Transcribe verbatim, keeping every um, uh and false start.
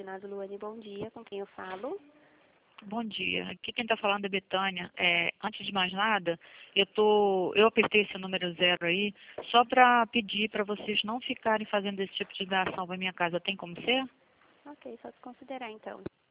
Ginásio Luane, bom dia. Com quem eu falo? Bom dia. Aqui quem está falando é Betânia. É, antes de mais nada, eu tô, eu apertei esse número zero aí só para pedir para vocês não ficarem fazendo esse tipo de ação na minha casa. Tem como ser? Ok, só desconsiderar então.